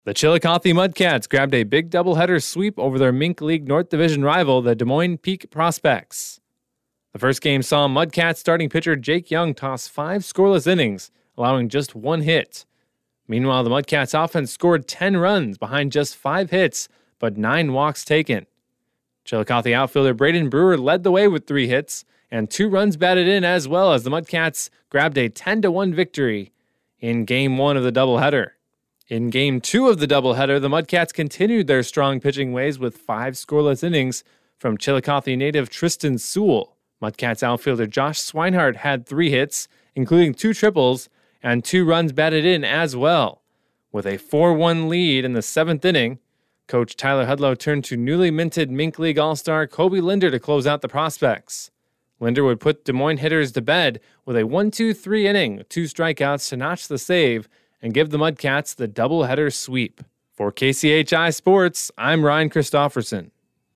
The Chillicothe Mudcats grabbed a big doubleheader sweep over their Mink League North Division rival, the Des Moines Peak Prospects. The first game saw Mudcats starting pitcher Jake Young toss 5 scoreless innings, allowing just 1 hit. Meanwhile, the Mudcats offense scored 10 runs behind just 5 hits, but 9 walks taken. Chillicothe outfielder Braden Brewer led the way with 3 hits, and 2 runs batted in as well as the Mudcats grabbed a 10-1 victory in Game 1 of the doubleheader. In Game 2 of the doubleheader, the Mudcats continued their strong pitching ways with 5 scoreless innings from Chillicothe native Tristan Sewell. Mudcats outfielder Josh Swinehart had 3 hits, including 2 triples, and 2 runs batted in as well. With a 4-1 lead in the 7th inning, Coach Tyler Hudlow turned to newly minted Mink League All-Star Kobe Linder to close out the Prospects. Linder would put Des Moines hitters to bed with a 1-2-3 inning with 2 strikeouts to notch the save and give the Mudcats the doubleheader sweep. For KCHI Sports, I'm Ryan Christofferson.